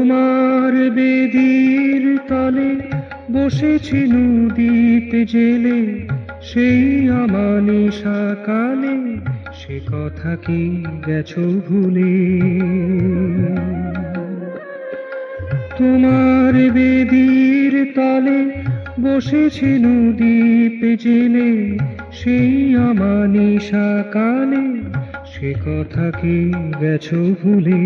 তোমার বেদির তলে বসেছি নদীপ জেলে, সেই আমানি সকালে সে কথা কি গেছো ভুলে? তোমার বেদির তলে বসেছি নদীপ জেলে, সেই আমানি সকালে সে কথা কি গেছো ভুলে?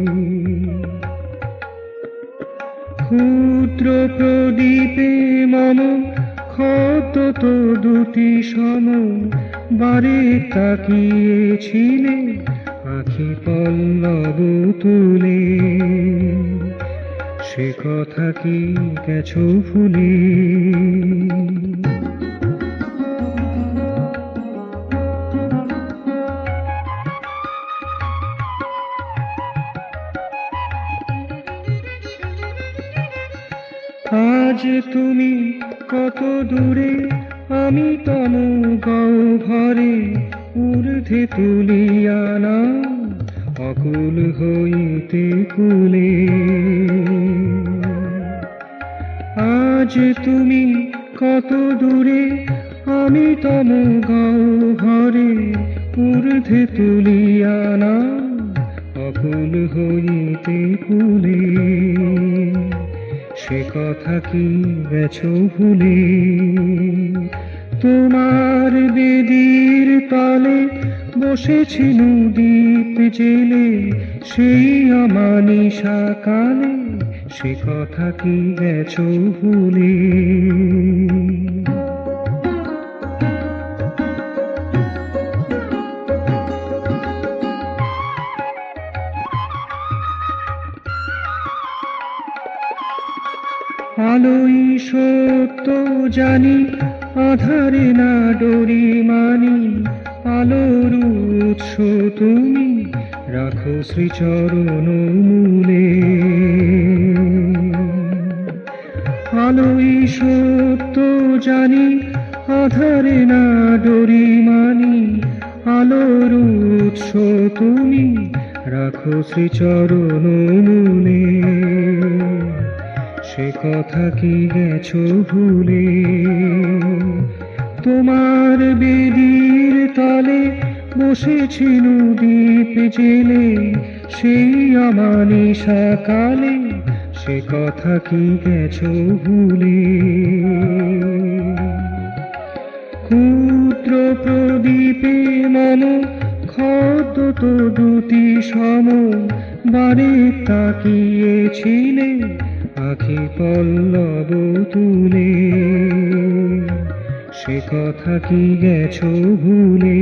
ক্ষুদ্র প্রদীপে মম ক্ষত তো দুটি সম, বারে তাকিয়েছিলে আখি পল্লব তুলে, সে কথা কি গেছো ভুলে? আজ তুমি কত দূরে, আমি তম গহ্বরে ঊর্ধ্বে তুলিয়া নাও অকুল হইতে কুলে। আজ তুমি কত দূরে, আমি তম গহ্বরে ঊর্ধ্বে তুলিয়া নাও অকুল হইতে কুলে, সে কথা কি গেছো ভুলে? তোমার বেদির তলে বসেছি নদীপ জেলে, সেই আমানি সকালে সে কথা কি গেছো ভুলে? আলোই সত্য জানি, আধারে না ডরি মানি, আলোর উৎস তুমি রাখো শ্রীচরণ মূলে। আলোই সত্য জানি, আধারে না ডরি মানি, আলোর উৎস তুমি রাখো শ্রীচরণ মূলে, সে কথা কি গেছো ভুলে? তোমার বেদির তলে বসেছি নদীপ জেলে, সেই আমানি সকালে সে কথা কি গেছো ভুলে? ক্ষুদ্র প্রদীপে মম ক্ষত তো দুটি সম, বারে তাকিয়েছিলে আখি পল্লব তুলে, সে কথা কি গেছো ভুলে?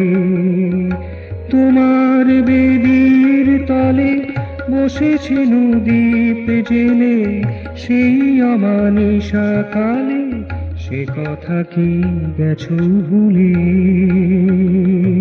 তোমার বেদির তলে বসেছি নদীপ জেলে, সেই আমানি সকালে সে কথা কি গেছো ভুলে?